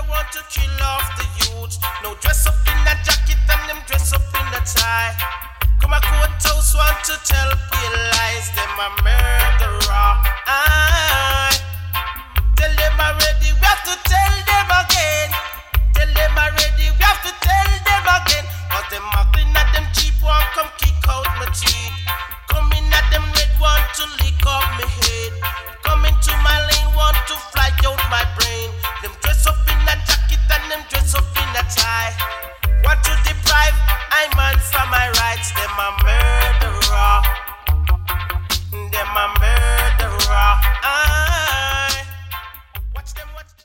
want to kill off the youth. No dress up in a jacket and them dress up in a tie. Come a courthouse want to tell pale lies. Them a murderer. Aye. Tell them already, we have to tell them again. Tell them already, we have to tell them again. Cause them muggling at them cheap one come kick out my teeth. Coming at them red want to lick up my head. Coming to my lane want to fly out my brain. Them dress up in a jacket and them dress up in a tie. Want to deprive I man from my rights. Them a murder.